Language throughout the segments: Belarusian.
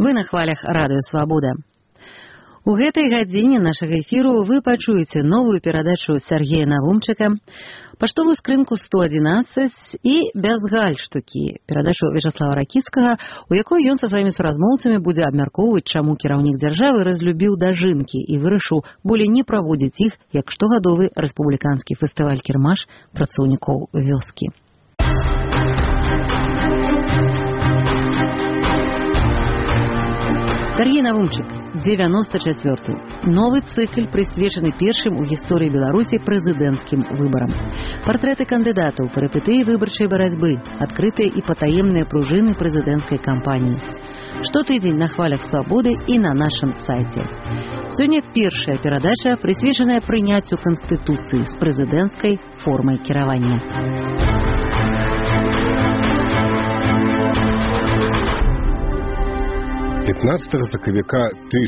Вы на хвалях радыё Свабода. У гэтай гадзіне нашага эфіру вы пачуеце новую перадачу Сергея Навумчыка, паштовую скрынку 111 і без гальштукі, перадачу Вячаслава Ракіцкага, у якой ён са сваімі суразмоўцамі будзе абмяркоўваць, чаму кіраўнік дзяржавы разлюбіў дажынкі і вырашыў болей не праводзіць іх, як штогадовы рэспубліканскі фестываль кірмаш працаўнікоў вёскі. Сергей Навумчык, 94-й. Новы цыкль прысвечаны першым у гісторыі Беларусі прэзідэнцкім выбарам. Партрэты кандыдатаў, перыпетыі выбарчай барацьбы, адкрытыя і патаемныя пружыны прэзідэнцкай кампаніі. Штотыдзень на хвалях Свабоды і на нашым сайце. Сёння першая перадача прысвечаная прыняццю Канстытуцыі з прэзідэнцкай формай кіравання. 15 сакавіка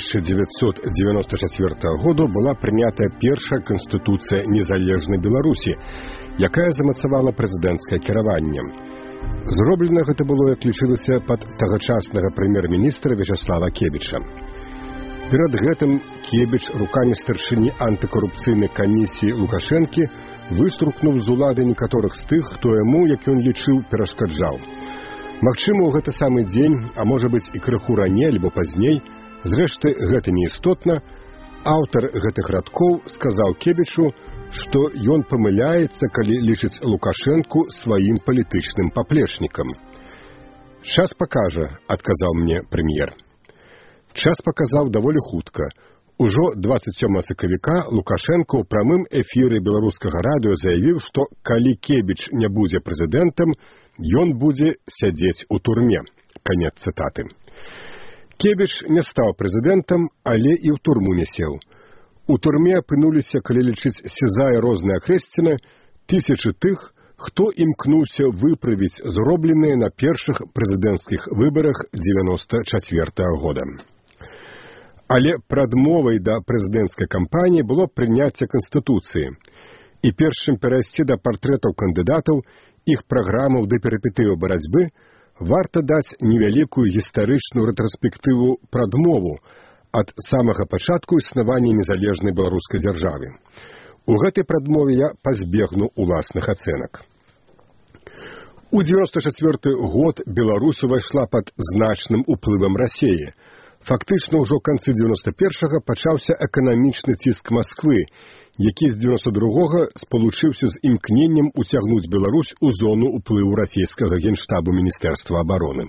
1994 году была прынятая першая Канстытуцыя незалежнай Беларусі, якая замацавала прэзідэнцкае кіраванне. Зроблена гэта было, як лічылася, пад тагачаснага прэм'ер-міністра Вячаслава Кебіча. Перад гэтым Кебіч рукамі старшыні антыкарупцыйнай камісіі Лукашэнкі выструхнуў з улады некаторых з тых, хто яму, як ён лічыў, перашкаджаў. Магчыма, у гэты самы дзень, а можа быць і крыху раней, альбо пазней, зрэшты, гэта неістотна, аўтар гэтых радкоў сказаў Кебічу, што ён памыляецца, калі лічыць Лукашэнку сваім палітычным паплечнікам. «Час пакажа», — адказаў мне прэм'ер. Час паказаў даволі хутка. Ужо 27 сакавіка Лукашэнка ў прамым эфіры беларускага радыё заявіў, што калі Кебіч не будзе прэзідэнтам, ён будзе сядзець у турме. Канец цытаты. Кебіч не стаў прэзідэнтам, але і ў турму не сеў. У турме апынуліся, калі лічыць Сіза і розная Хрэсціна, тысячы тых, хто імкнуўся выправіць зробленыя на першых прэзідэнцкіх выбарах 94 года. Але прадмовай да прэзідэнцкай кампаніі было прыняцце Канстытуцыі. І перш чым перайсці да партрэтаў кандыдатаў, іх праграмаў ды перыпетыяў барацьбы, варта даць невялікую гістарычную рэтраспектыву прадмову ад самага пачатку існавання незалежнай беларускай дзяржавы. У гэтай прадмове я пазбегну уласных ацэнак. У 94 год Беларусь увайшла пад значным уплывам Расіі. Фактычна ўжо ў канцы 91-га пачаўся эканамічны ціск Масквы, які з 92-го спалучыўся з імкненнем уцягнуць Беларусь у зону ўплыву расійскага генштабу Міністэрства абароны.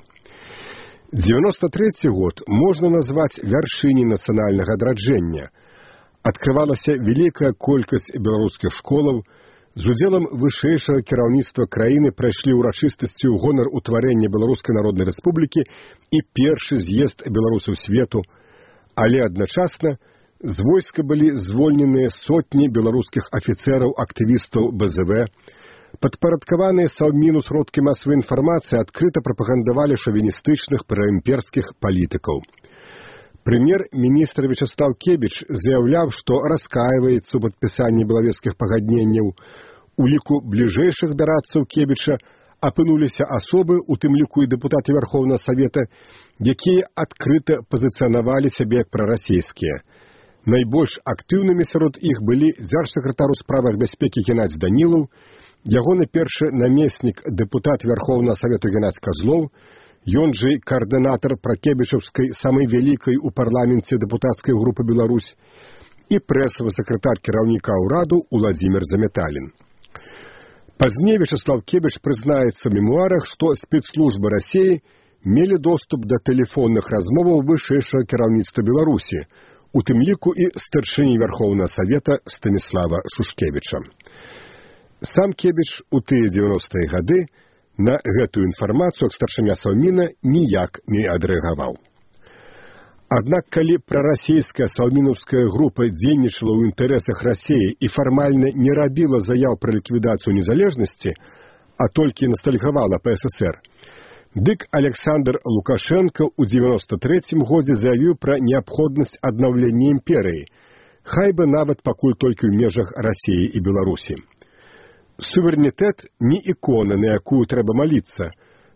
93 год можна назваць вяршыняй нацыянальнага адраджэння. Адкрывалася вялікая колькасць беларускіх школаў, з удзелам вышэйшага кіраўніцтва краіны прайшлі ўрачыстасці ў гонар утварэння Беларускай Народнай Рэспублікі і першы з'езд беларусаў свету, але адначасна з войска былі звольненыя сотні беларускіх афіцэраў, актывістаў БЗВ, падпарадкаваныя Саўміну сродкі масавай інфармацыі адкрыта прапагандавалі шавіністычных праімперскіх палітыкаў. Прэм'ер-міністр Вячаслав Кебіч заяўляў, што раскайваецца ў падпісанні белавежскіх пагадненняў. У ліку бліжэйшых дарадцаў Кебіча апынуліся асобы, у тым ліку і дэпутаты Вярхоўнага Савета, якія адкрыта пазіцыянавалі сябе як прарасійскія. Найбольш актыўнымі сярод іх былі дзяржсакратар у справах бяспекі Геннадзь Данілаў, ягоны першы намеснік дэпутат Вярхоўнага Савету Геннадзь Казлоў, ён жа каардынатар пракебічаўскай самай вялікай у парламенце дэпутацкай групы «Беларусь» і прэсавы сакратар кіраўніка ўраду Уладзімір Заметалін. Пазней Вячаслав Кебіч прызнаецца ў мемуарах, што спецслужбы Расіі мелі доступ да тэлефонных размоваў вышэйшага кіраўніцтва Беларусі, у тым ліку і старшыні Вярхоўнага Савета Станіслава Шушкевіча. Сам Кебіч у тыя 90-е гады на гэтую інфармацыю ад старшыня Саўміна ніяк не адрэагаваў. Аднак, калі прарасійская саўмінаўская група дзейнічала ў інтарэсах Расіі і фармальна не рабіла заяў пра ліквідацыю незалежнасці, а толькі настальгавала па СССР, дык Александр Лукашенко ў 93-м годзе заявіў пра неабходнасць аднаўлення імперыі, хай бы нават пакуль толькі ў межах Расіі і Беларусі. Суверэнітэт не ікона, на якую трэба маліцца.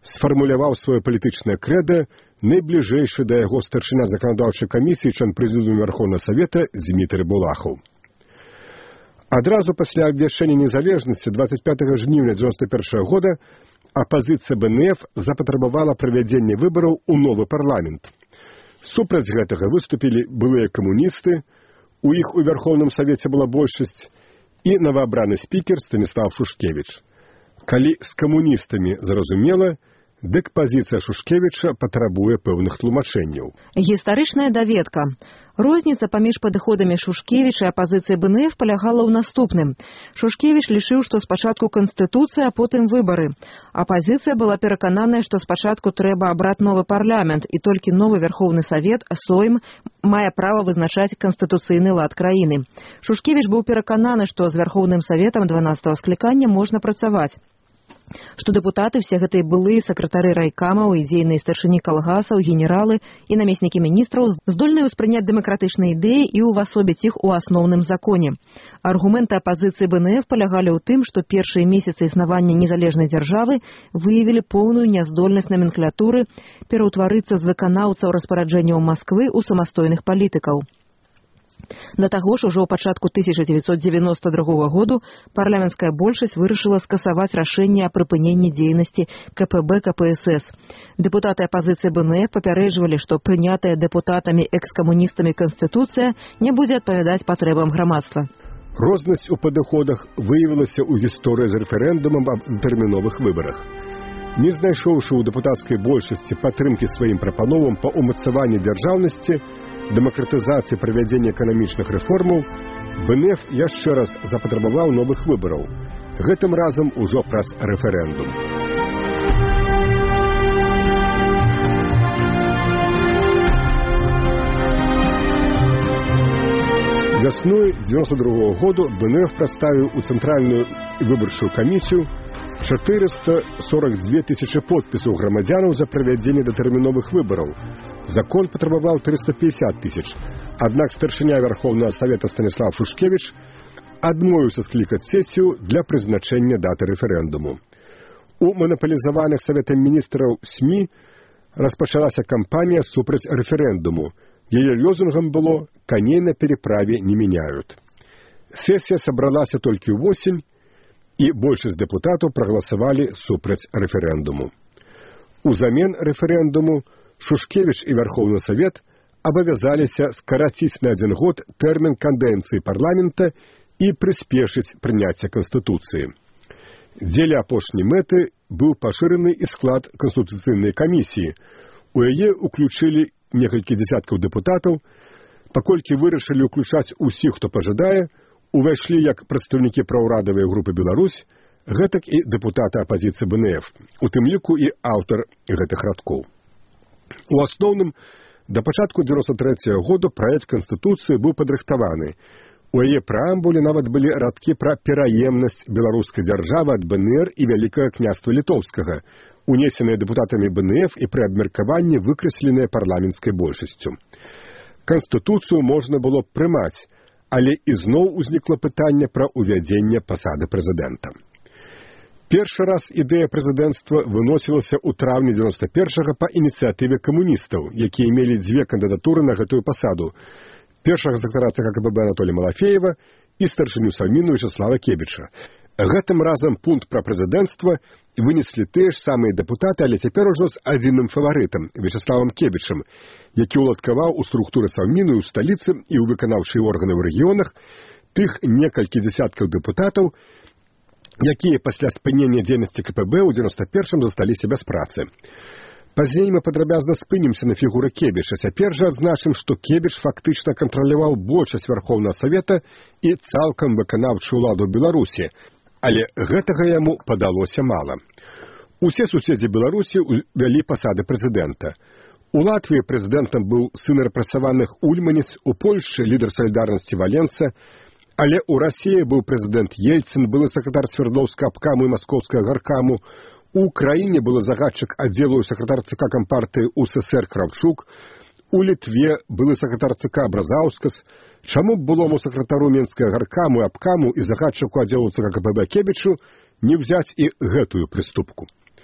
сфармуляваў сваё палітычнае крэда найбліжэйшы да яго старшыня заканадаўчай камісіі, член прэзідыума Верховнага Савета Дзмітрый Булахаў. Адразу пасля абвяшчэння незалежнасці 25 жніўня 1991 года апазіцыя БНФ запатрабавала правядзення выбараў у новы парламент. Супраць гэтага выступілі былыя камуністы, у іх у Верховным Савеце была большасць, і новаабраны спікер Станіслав Шушкевіч. Калі з камуністамі зразумела, дык пазіцыя Шушкевіча патрабуе пэўных тлумачэнняў. Гістарычная даведка. Розніца паміж падыходамі Шушкевіча і апазіцыі БНФ палягала ў наступным. Шушкевіч лічыў, што спачатку канстытуцыя, а потым выбары. Апазіцыя была перакананая, што спачатку трэба абраць новы парламент, і толькі новы Верховны Савет, Сойм, мае права вызначаць канстытуцыйны лад краіны. Шушкевіч быў перакананы, што з Верховным Саветам 12-го склікання можна працаваць, што дэпутаты, все гэтыя былыя сакратары райкамаў, ідзейныя старшыні калгасаў, генералы і намеснікі міністраў здольныя ўспрыняць дэмакратычныя ідэі і увасобіць іх у асноўным законе. Аргументы апазіцыі БНФ палягалі ў тым, што першыя месяцы існавання незалежнай дзяржавы выявілі поўную няздольнасць наменклатуры пераўтварыцца з выканаўцаў распараджэнняў Масквы ў самастойных палітыкаў. Да таго ж, ужо ў пачатку 1992 году парламенцкая большасць вырашыла скасаваць рашэнне о прыпыненні дзейнасці КПБ КПСС. Дэпутаты апазіцыі БНФ папярэджвалі, што прынятая дэпутатамі экскамуністамі Канстытуцыя не будзе адпавядаць патрэбам грамадства. Рознасць у падыходах выявілася ў гісторыі з рэферэндумам аб тэрміновых выбарах. Не знайшоўшы ў дэпутацкай большасці падтрымкі сваім прапановам па ўмацаванні дзяржаўнасці, дэмакратызацыі правядзення эканамічных рэформаў, БНФ яшчэ раз запатрабаваў новых выбараў, гэтым разам ужо праз рэферэндум. Вясной 1992 году БНФ прадставіў у Цэнтральную выбарчую камісію 442 тысячы подпісаў грамадзянаў за правядзенне датэрміновых выбараў. Закон патрабаваў 350 тысяч. Аднак старшыня Верховнага Савета Станіслав Шушкевіч адмовіўся склікаць сесію для прызначэння даты рэферэндуму. У манапалізаваных Саветам міністраў СМІ распачалася кампанія супраць рэферэндуму. Яе лозунгам было «Коней на переправе не меняют». Сесія сабралася толькі ўвосень, і большасць дэпутатаў прагаласавалі супраць рэферэндуму. Узамен рэферэндуму Шушкевіч і Верховны Савет абавязаліся скараціць на 1 год тэрмін кадэнцыі парламента і прыспешыць прыняцце Канстытуцыі. Дзеля апошняй мэты быў пашыраны і склад Канстытуцыйнай камісіі. У яе ўключылі некалькі дзясяткаў дэпутатаў, паколькі вырашылі ўключаць усіх, хто пажадае, увайшлі як прадстаўнікі праўрадавай групы «Беларусь», гэтак і дэпутаты апазіцыі БНФ, у тым ліку і аўтар гэтых радкоў. У асноўным, да пачатку 1993 году праект Канстытуцыі быў падрыхтаваны. У яе прэамбуле нават былі радкі пра пераемнасць беларускай дзяржавы ад БНР і Вялікага княства Літоўскага, унесеныя дэпутатамі БНФ і пры абмеркаванні выкрэсленыя парламенцкай большасцю. Канстытуцыю можна было б прымаць, але ізноў узнікла пытанне пра ўвядзенне пасады прэзідэнта. Першы раз ідэя прэзідэнцтва выносілася ў траўні 91-го па ініцыятыве камуністаў, якія мелі 2 кандыдатуры на гэтую пасаду: першага сакратара ЦК КПБ Анатолія Малафеева і старшыню Саўміну Вячеслава Кебіча. Гэтым разам пункт пра прэзідэнцтва вынеслі тыя ж самыя дэпутаты, але цяпер ужо з адзіным фаварытам Вячеславам Кебічам, які ўладкаваў у структуры Саўміну ў сталіцы і ў выканаўчыя органы ў рэгіёнах тых некалькі дзясяткаў дэпутатаў, якія пасля спынення дзейнасці КПБ ў 91-м засталіся без працы. Пазней мы падрабязна спынімся на фігуры Кебіча. Цяпер жа адзначым, што Кебіч фактычна кантраляваў большасць Верховнага Савета і цалкам выканаўчую ўладу Беларусі, але гэтага яму падалося мала. Усе суседзі Беларусі ўвялі пасады прэзідэнта. У Латвіі прэзідэнтам быў сын рэпрэсаваных Ульманец, у Польшчы лідар салідарнасці Валенца, але ў Расіі быў прэзідэнт Ельцын, былы сакратар Свердлоўскага абкаму і Маскоўскага гаркаму, у Украіне былы загадчык аддзелу сакратар ЦК Кампартыі УССР Кравчук, у Літве былы сакратар ЦК Бразаўскас. Чаму б былому сакратару Менскага гаркаму і абкаму і загадчыку аддзелу ЦК КПБ Кебічу не ўзяць і гэтую прыступку?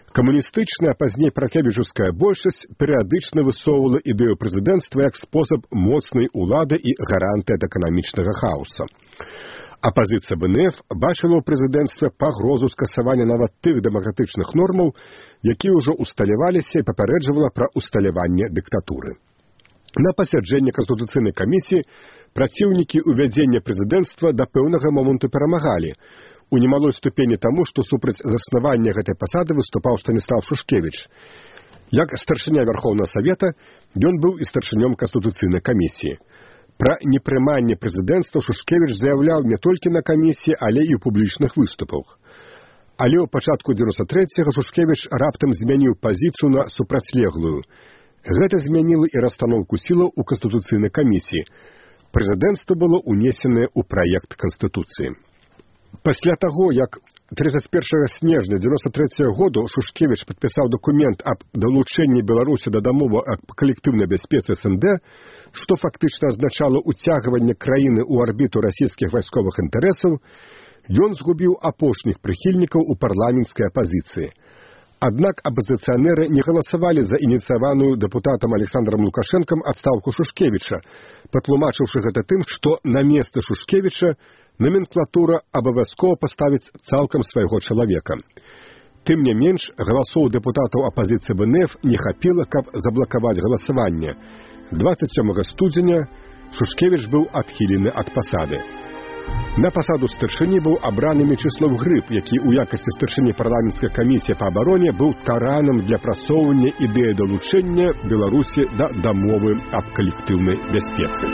Камуністычная, пазней пракебіжаўская большасць перыядычна высоўвала ідэю прэзідэнцтва як спосаб моцнай улады і гарантыя ад эканамічнага хаоса. Апазіцыя БНФ бачыла ў прэзідэнцтве пагрозу скасавання нават тых дэмакратычных нормаў, якія ўжо усталяваліся і папярэджвала пра усталяванне дыктатуры. На пасяджэнні Канстытуцыйнай камісіі праціўнікі ўвядзення прэзідэнцтва да пэўнага моманту перамагалі, у немалой ступені таму, што супраць заснавання гэтай пасады выступаў Станіслав Шушкевіч. Як старшыня Вярхоўнага Савета, ён быў і старшынём Канстытуцыйнай камісіі. Пра непрыманне прэзідэнцтва Шушкевіч заяўляў не толькі на камісіі, але і ў публічных выступах. Але ў пачатку 93-го Шушкевіч раптам змяніў пазіцыю на супрацьлеглую. Гэта змяніла і расстаноўку сілаў у Канстытуцыйнай камісіі. Прэзідэнцтва было ўнесенае ў праект Канстытуцыі. Пасля таго, як 31 снежня 93 году Шушкевіч падпісаў дакумент аб далучэнні Беларусі да дамовы аб калектыўнай бяспецы СНД, што фактычна азначала ўцягванне краіны ў арбіту расійскіх вайсковых інтарэсаў, ён згубіў апошніх прыхільнікаў у парламенцкай апазіцыі. Аднак апазіцыянеры не галасавалі за ініцыяваную дэпутатам Александрам Лукашэнкам адстаўку Шушкевіча, патлумачыўшы гэта тым, што на месца Шушкевіча номенклатура абавязкова паставіць цалкам свайго чалавека. Тым не менш, галасоў дэпутатаў апазіцыі БНФ не хапіла, каб заблакаваць галасаванне. 27 студзеня Шушкевіч быў адхілены ад пасады. На пасаду старшыні быў абраны Мечыслав Грыб, які ў якасці старшыні парламенцкай камісіі па абароне быў таранам для прасоўвання ідэі далучэння Беларусі да дамовы аб калектыўнай бяспецы.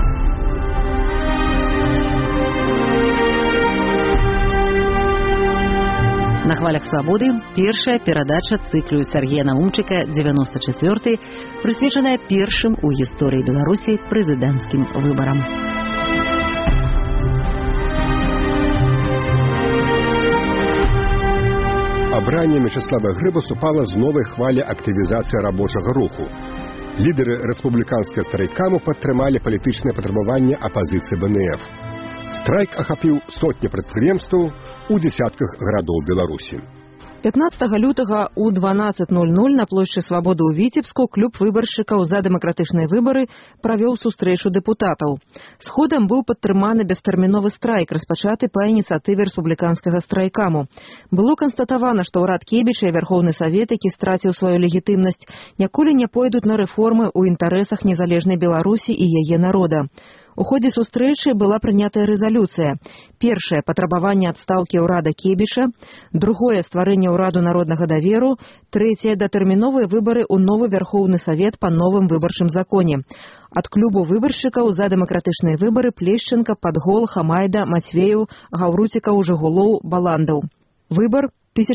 На хвалях свабоды першая перадача цыклю Сергея Навумчыка 94, прысвечаная першым у гісторыі Беларусі прэзідэнцкім выбарам. Абранне Мечыслава Грыба супала з новай хвалі актывізацыі рабочага руху. Лідары рэспубліканскага страйкаму падтрымалі палітычнае патрабаванне апазіцыі БНФ. Страйк ахапіў сотні прадпрыемстваў у дзесятках гарадоў Беларусі. 15 лютага ў 12:00 на плошчы Свабоды ў Віцебску клуб выбаршчыкаў за дэмакратычныя выбары правёў сустрэчу дэпутатаў. Сходам быў падтрыманы бестэрміновы страйк, распачаты па ініцыятыве рэспубліканскага страйкаму. Было канстатавана, што ўрад Кебіча і Вярхоўны Савет, які страціў сваю легітымнасць, ніколі не пойдуць на рэформы ў інтарэсах незалежнай Беларусі і яе народа. У ходзе сустрэчы была прынятая рэзалюцыя. Першае – патрабаванне адстаўкі ўрада Кебіча, другое – стварэнне ўраду народнага даверу, трэцяе – датэрміновыя выбары ў новы Вярхоўны Савет па новым выбарчым законе. Ад клубу выбаршчыкаў за дэмакратычныя выбары Плешченка, Падгол, Хамайда, Мацвею, Гаўруцікаў, Жыгулоў, Баландаў. Выбар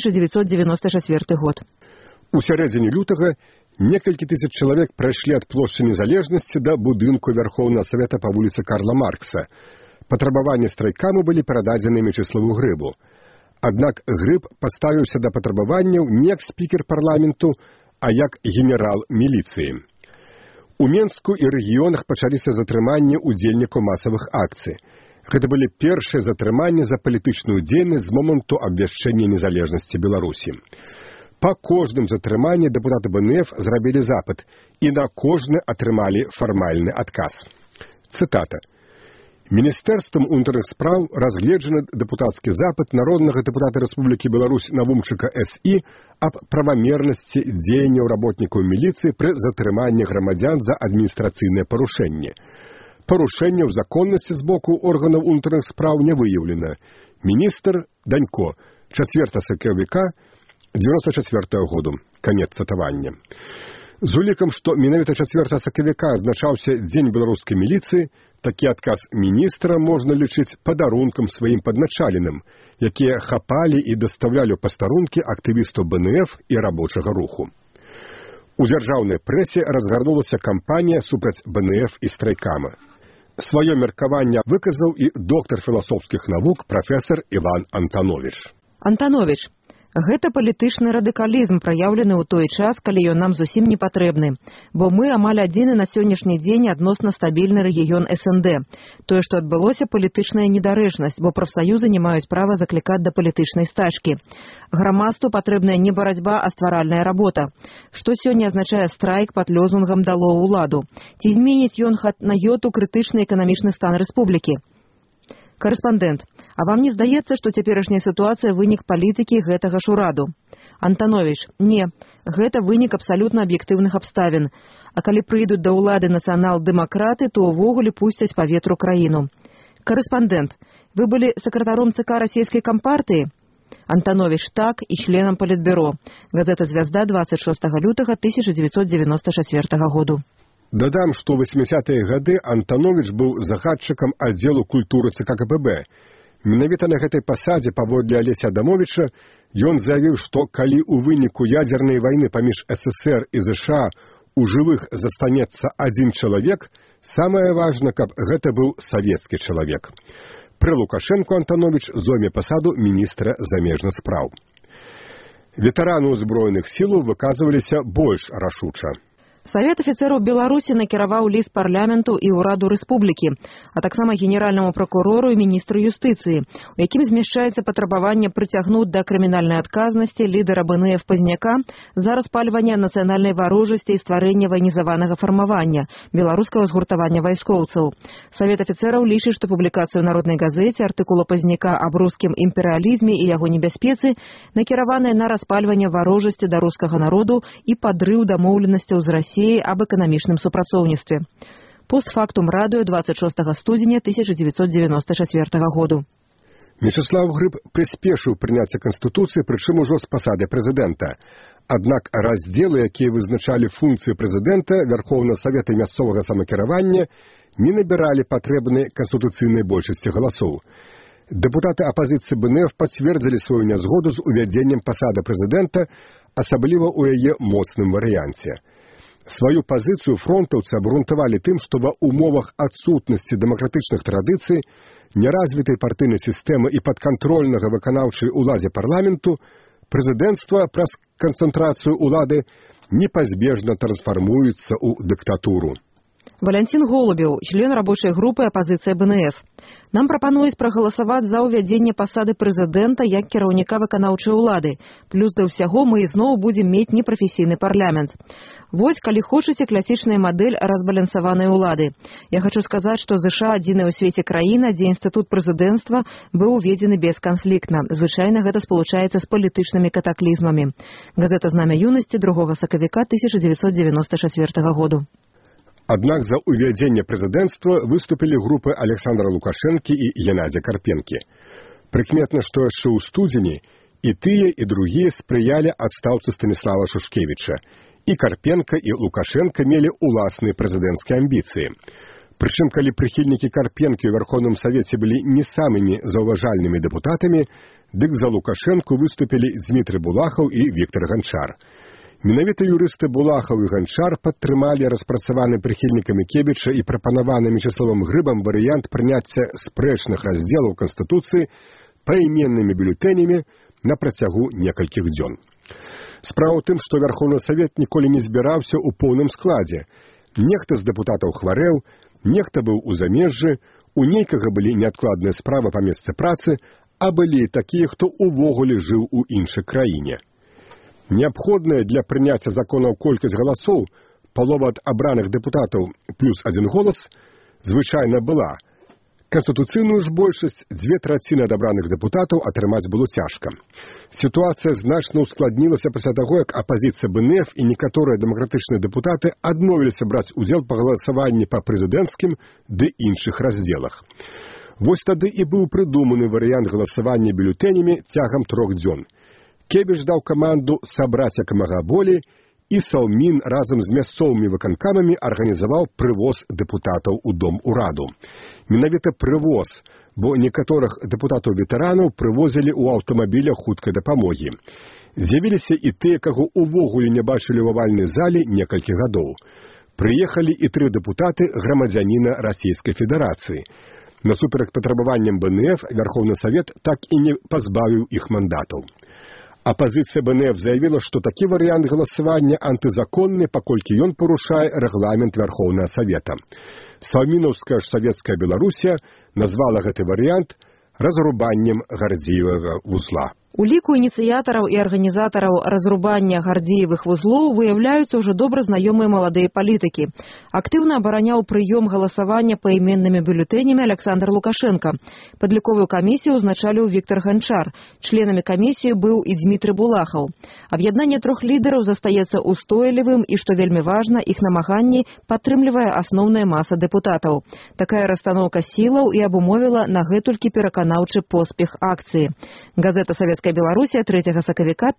1994 год. У сярэдзіне лютага некалькі тысяч чалавек прайшлі ад плошчы Незалежнасці да будынку Вярхоўнага Савета па вуліцы Карла Маркса. Патрабаванні страйкаму былі перададзены Мечыславу Грыбу. Аднак Грыб паставіўся да патрабаванняў не як спікер парламенту, а як генерал міліцыі. У Менску і рэгіёнах пачаліся затрыманні ўдзельнікаў масавых акцый. Гэта былі першыя затрыманні за палітычную дзейнасць з моманту абвяшчэння незалежнасці Беларусі. Па кожным затрыманні дэпутаты БНФ зрабілі запыт, і на кожны атрымалі фармальны адказ. Цытата. Міністэрствам унутраных спраў разгледжаны дэпутацкі запыт народнага дэпутата Рэспублікі Беларусь Навумчыка С.І. аб правамернасці дзеянняў работнікаў міліцыі пры затрыманні грамадзян за адміністрацыйнае парушэнне. Парушэнняў законнасці з боку органаў унутраных спраў не выяўлена. Міністр Данько, 4 сакавіка 94 году. Канец цытавання. З улікам, што менавіта 4 сакавіка азначаўся Дзень беларускай міліцыі, такі адказ міністра можна лічыць падарункам сваім падначаленым, якія хапалі і дастаўлялі ў пастарункі актывістаў БНФ і рабочага руху. У дзяржаўнай прэсе разгарнулася кампанія супраць БНФ і страйкама. Сваё меркаванне выказаў і доктар філасофскіх навук прафесар Іван Антановіч. Антановіч. Гэта палітычны радыкалізм, праяўлены ў той час, калі ён нам зусім не патрэбны. Бо мы амаль адзіны на сённяшні дзень адносна стабільны рэгіён СНД. Тое, што адбылося, палітычная недарэчнасць, бо прафсаюзы не маюць права заклікаць да палітычнай стачкі. Грамадству патрэбная не барацьба, а стваральная работа. Што сёння азначае страйк пад лозунгам «Дало ўладу»? Ці зменіць ён хат на йоту крытычны эканамічны стан рэспублікі? Карэспандэнт, а вам не здаецца, што цяперашняя сітуацыя вынік палітыкі гэтага ж ураду? Антановіч, не, гэта вынік абсалютна аб'ектыўных абставін. А калі прыйдуць да ўлады нацыянал-дэмакраты, то ўвогуле пусцяць па ветру краіну. Карэспандэнт, вы былі сакратаром ЦК расійскай кампартыі? Антановіч, так, і членам палітбюро. Газета «Звязда» 26 лютага 1994 году. Дадам, што ў 80-е гады Антановіч быў загадчыкам аддзелу культуры ЦК КПБ. Менавіта на гэтай пасадзе, паводле Алеся Адамовіча, ён заявіў, што калі ў выніку ядзернай вайны паміж СССР і ЗША у жывых застанецца адзін чалавек, самае важна, каб гэта быў савецкі чалавек. Пры Лукашэнку Антановіч зойме пасаду міністра замежных спраў. Ветэраны ўзброеных сілаў выказваліся больш рашуча. Савет афіцэраў Беларусі накіраваў ліст парламенту і ўраду рэспублікі, а таксама генеральнаму пракурору і міністру юстыцыі, у якім змяшчаецца патрабаванне прыцягнуць да крымінальнай адказнасці лідара БНФ Пазняка за распальванне нацыянальнай варожасці і стварэнне ваенізаванага фармавання, беларускага згуртавання вайскоўцаў. Савет афіцэраў лічыць, што публікацыю ў народнай газеце артыкула Пазняка аб рускім імперыялізме і яго небяспецы накіраваныя на распальванне варожасці да рускага народу і падрыў дамоўленасцяў з Расіяй об эканамічным супрацоўніцтве. Постфактум радыё 26 студзеня 1994 году. Мечыслаў Грыб прыспешыў прыняцце Канстытуцыі, прычым ужо з пасады прэзідэнта. Аднак раздзелы, якія вызначалі функцыі прэзідэнта, Вярхоўнага Савета мясцовага самакіравання, не набіралі патрэбнай канстытуцыйнай большасці галасоў. Дэпутаты апазіцыі БНФ пацвердзілі сваю нязгоду з увядзеннем пасады прэзідэнта, асабліва ў яе моцным варыянце. Сваю пазіцыю фронтаўцы абгрунтавалі тым, што ва ўмовах адсутнасці дэмакратычных традыцый, неразвітай партыйнай сістэмы і падкантрольнага выканаўчай уладзе парламенту, прэзідэнцтва праз канцэнтрацыю ўлады непазбежна трансфармуецца ў дыктатуру. Валянцін Голубеў, член рабочай групы «Апазіцыя БНФ». Нам прапануюць прагаласаваць за ўвядзенне пасады прэзідэнта як кіраўніка выканаўчай улады. Плюс да ўсяго мы ізноў будзем мець непрафесійны парламент. Вось, калі хочаце, класічная мадэль разбалансаванай улады. Я хочу сказаць, што ЗША адзіная ў свеце краіна, дзе інстытут прэзідэнцтва быў уведзены бесканфліктна. Звычайна гэта спалучаецца з палітычнымі катаклізмамі. Газета «Знамя юнасці» 2 сакавіка 1994 году. Аднак за ўвядзенне прэзідэнцтва выступілі групы Александра Лукашэнкі і Геннадзя Карпенкі. Прыкметна, што яшчэ ў студзені і тыя, і другія спрыялі адстаўцы Станіслава Шушкевіча. І Карпенка, і Лукашенка мелі ўласныя прэзідэнцкія амбіцыі. Прычым, калі прыхільнікі Карпенкі ў Вярхоўным Савеце былі не самымі заўважальнымі дэпутатамі, дык за Лукашэнку выступілі Дзмітрый Булахаў і Віктор Ганчар. Менавіта юрысты Булахаў і Ганчар падтрымалі распрацаваны прыхільнікамі Кебіча і прапанаваны Мечыславам Грыбам варыянт прыняцця спрэчных раздзелаў Канстытуцыі пайменнымі бюлетэнямі на працягу некалькіх дзён. Справа ў тым, што Вярхоўны Савет ніколі не збіраўся ў поўным складзе. Нехта з дэпутатаў хварэў, нехта быў у замежжы, у нейкага былі неадкладныя справы па месцы працы, а былі такія, хто ўвогуле жыў у іншай краіне. Неабходная для прыняцця законаў колькасць галасоў, палова ад абраных дэпутатаў плюс 1 голас, звычайна была. Канстытуцыйную ж большасць 2/3 ад абраных дэпутатаў атрымаць было цяжка. Сітуацыя значна ускладнілася пасля таго, як апазіцыя БНФ і некаторыя дэмакратычныя дэпутаты адмовіліся браць удзел па галасаванні па прэзідэнцкім ды іншых раздзелах. Вось тады і быў прыдуманы варыянт галасавання бюлетэнямі цягам 3 дзён. Кебіч даў каманду сабраць як мага болей, і Саўмін разам з мясцовымі выканкамамі арганізаваў прывоз дэпутатаў у дом ураду. Менавіта прывоз, бо некаторых дэпутатаў-ветэранаў прывозілі ў аўтамабілях хуткай дапамогі. З'явіліся і тыя, каго ўвогуле не бачылі ў авальнай зале некалькі гадоў. Прыехалі і 3 дэпутаты грамадзяніна Расійскай Федэрацыі. Насуперак патрабаванням БНФ Вярхоўны Савет так і не пазбавіў іх мандатаў. Апазіцыя БНФ заявіла, што такі варыянт галасавання антызаконны, паколькі ён парушае рэгламент Вярхоўнага Савета. Саўмінаўская ж савецкая Беларусія назвала гэты варыянт разрубаннем Гардзіевага вузла. У ліку ініцыятараў і арганізатараў разрубання Гардзіевых вузлоў выяўляюцца ўжо добра знаёмыя маладыя палітыкі. Актыўна абараняў прыём галасавання паіменнымі бюлетэнямі Александр Лукашенко. Падліковую камісію ўзначаліў Віктор Ганчар. Членамі камісіі быў і Дмітрый Булахаў. Аб'яднанне трох лідараў застаецца устойлівым і, што вельмі важна, іх намаганні падтрымлівае асноўная маса дэпутатаў. Такая расстаноўка сілаў і абумовіла на гэтулькі пераканаўчы поспех акцыі. Газета «Савецкая Беларусія» 3 сакавіка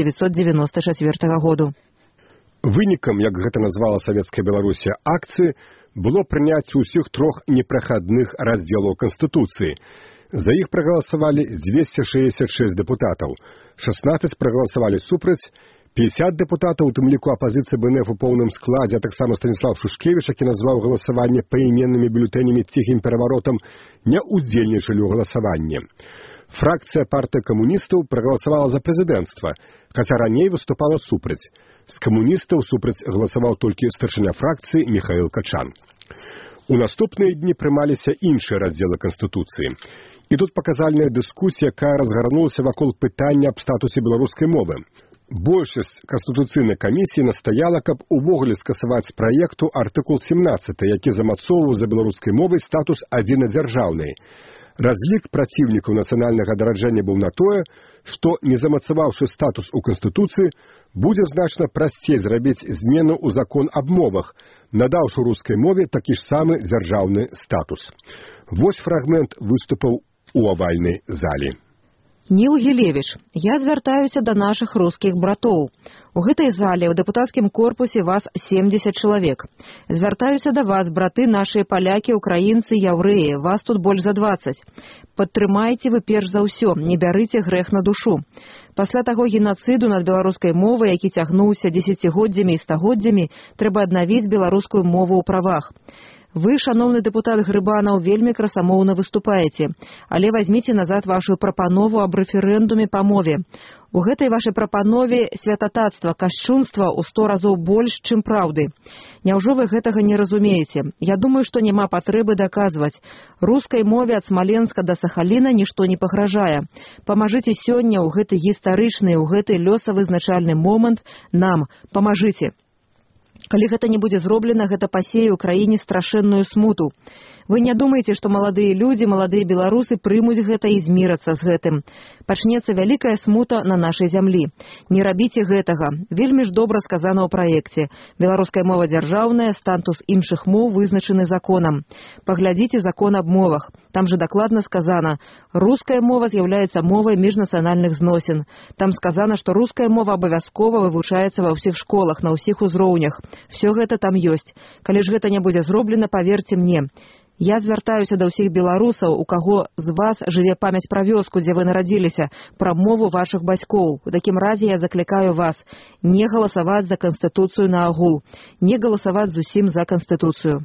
1994 году. Вынікам, як гэта назвала Савецкая Беларусія, акцыі было прыняцце ўсіх трох непраходных раздзелаў Канстытуцыі. За іх прагаласавалі 266 дэпутатаў, 16 прагаласавалі супраць, 50 дэпутатаў, у тым ліку апазіцыі БНФ у поўным складзе, а таксама Станіслав Шушкевіч, які назваў галасаванне паіменнымі бюлетэнямі ціхім пераваротам, не ўдзельнічалі ў галасаванні. Фракцыя партыі камуністаў прагаласавала за прэзідэнцтва, хаця раней выступала супраць. З камуністаў супраць галасаваў толькі старшыня фракцыі Міхаіл Качан. У наступныя дні прымаліся іншыя раздзелы Канстытуцыі. І тут паказальная дыскусія, якая разгарнулася вакол пытання аб статусе беларускай мовы. Большасць Канстытуцыйнай камісіі настаяла, каб увогуле скасаваць з праекту артыкул 17, які замацоўваў за беларускай мовай статус адзінадзяржаўнай. Разлік праціўнікаў нацыянальнага адраджэння быў на тое, што, не замацаваўшы статус у Канстытуцыі, будзе значна прасцей зрабіць змену ў закон аб мовах, надаўшы рускай мове такі ж самы дзяржаўны статус. Вось фрагмент выступаў у авальнай залі. Ніл Гілевіч, я звяртаюся да нашых рускіх братоў. У гэтай зале ў дэпутацкім корпусе вас 70 чалавек. Звяртаюся да вас, браты нашыя палякі, украінцы, яўрэі, вас тут больш за 20. Падтрымайце вы перш за ўсё, не бярыце грэх на душу. Пасля таго генацыду над беларускай мовай, які цягнуўся дзесяцігоддзямі і стагоддзямі, трэба аднавіць беларускую мову ў правах. Вы, шановны дэпутат Грыбанаў, вельмі красамоўна выступаеце, але вазьміце назад вашу прапанову аб рэферэндуме па мове. У гэтай вашай прапанове святататства, кашчунства ў 100 разоў больш, чым праўды. Няўжо вы гэтага не разумееце? Я думаю, што няма патрэбы даказваць. Рускай мове ад Смаленска да Сахаліна нішто не пагражае. Памажыце сёння ў гэты гістарычны, ў гэты лёсавызначальны момант нам. Памажыце. Калі гэта не будзе зроблена, гэта пасее ў краіне страшэнную смуту. Вы не думаеце, што маладыя людзі, маладыя беларусы прымуць гэта і змірацца з гэтым. Пачнецца вялікая смута на нашай зямлі. Не рабіце гэтага. Вельмі ж добра сказана ў праекце. Беларуская мова дзяржаўная, статус іншых моў вызначаны законам. Паглядзіце закон аб мовах. Там же дакладна сказана, руская мова з'яўляецца мовай міжнацыянальных зносін. Там сказана, што руская мова абавязкова вывучаецца ва ўсіх школах, на ўсіх узроўнях. Всё гэта там ёсць. Калі ж гэта не будзе зроблена, паверце мне. Я звяртаюся да ўсіх беларусаў, у каго з вас жыве памяць пра вёску, дзе вы нарадзіліся, пра мову вашых бацькоў. У такім разе я заклікаю вас не галасаваць за Канстытуцыю на агул, не галасаваць зусім за Канстытуцыю.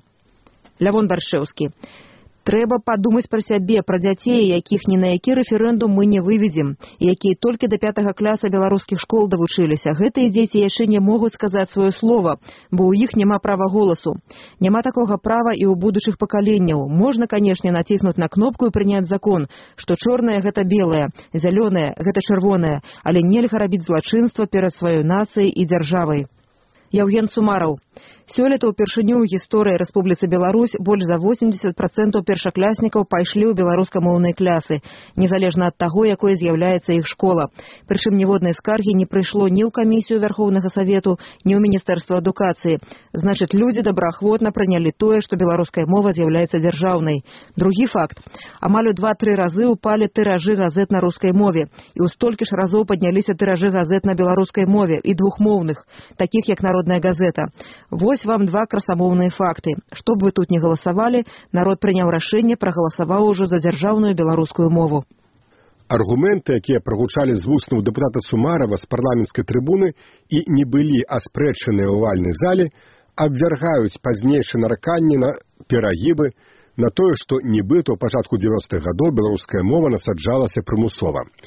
Лявон Баршэўскі. Трэба падумаць пра сябе, пра дзяцей, якіх ні на які рэферэндум мы не выведзем, і якія толькі да 5 класа беларускіх школ давучыліся. Гэтыя дзеці яшчэ не могуць сказаць сваё слова, бо ў іх няма права голасу. Няма такога права і ў будучых пакаленняў. Можна, канешне, націснуць на кнопку і прыняць закон, што чорнае гэта белае, зялёнае гэта чырвонае, але нельга рабіць злачынства перад сваёй нацыяй і дзяржавай. Яўген Сумараў. Сёлета ўпершыню ў гісторыі Рэспубліцы Беларусь больш за 80% першакляснікаў пайшлі ў беларускамоўныя клясы, незалежна ад таго, якой з'яўляецца іх школа. Прычым ніводнай скаргі не прыйшло ні ў камісію Вярхоўнага Савету, ні ў Міністэрства адукацыі. Значыць, людзі добраахвотна прынялі тое, што беларуская мова з'яўляецца дзяржаўнай. Другі факт. Амаль у 2-3 разы ўпалі тыражы газет на рускай мове, і ў столькі ж разоў падняліся тыражы газет на беларускай мове і двухмоўных, такіх як Народная газета. Вось вам 2 красамоўныя факты. Што б вы тут не галасавалі, народ прыняў рашэнне, прагаласаваў ужо за дзяржаўную беларускую мову. Аргументы, якія прагучалі з вуснаў дэпутата Сумарава з парламенцкай трыбуны і не былі аспрэчаныя ў авальнай зале, абвяргаюць пазнейшыя нараканні на перагібы, на тое, што нібыта ў пачатку 90-х гадоў беларуская мова насаджалася прымусова.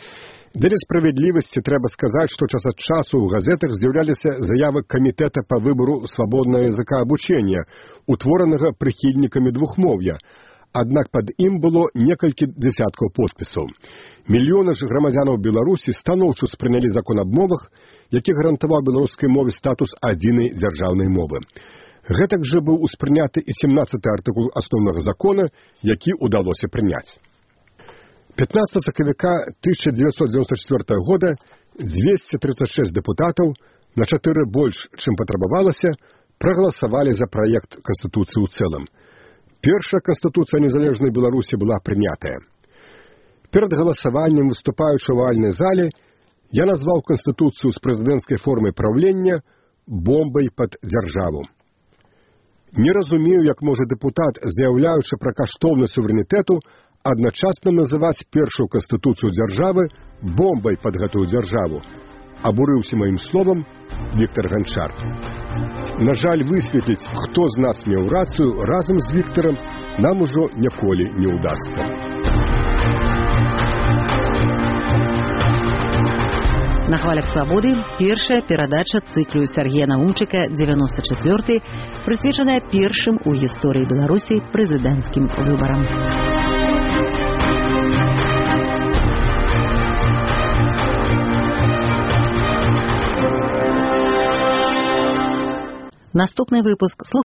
Для справядлівасці трэба сказаць, што час ад часу ў газетах з'яўляліся заявы камітэта па выбару свабоднага языка абучэння, утворанага прыхільнікамі двухмоўя. Аднак пад ім было некалькі дзясяткаў подпісаў. Мільёны ж грамадзянаў Беларусі станоўча спрынялі закон аб мовах, які гарантаваў беларускай мове статус адзінай дзяржаўнай мовы. Гэтак жа быў успрыняты і 17-й артыкул асноўнага закона, які ўдалося прыняць. 15 сакавіка 1994 года 236 дэпутатаў, на 4 больш, чым патрабавалася, прагаласавалі за праект Канстытуцыі ў цэлым. Першая Канстытуцыя незалежнай Беларусі была прынятая. Перад галасаваннем, выступаючы ў авальнай зале, я назваў Канстытуцыю з прэзідэнцкай формай праўлення бомбай пад дзяржаву. Не разумею, як можа дэпутат, заяўляючы пра каштоўнасць суверэнітэту, адначасна называць першую Канстытуцыю дзяржавы бомбай пад гэтую дзяржаву. Абурыўся маім словам Віктор Ганчар. На жаль, высветліць, хто з нас меў рацыю, разам з Віктарам нам ужо ніколі не ўдасца. На хвалях свабоды першая перадача цыклю Сергея Наумчыка 94-й, прысвечаная першым у гісторыі Беларусі прэзідэнцкім выбарам. Наступны выпуск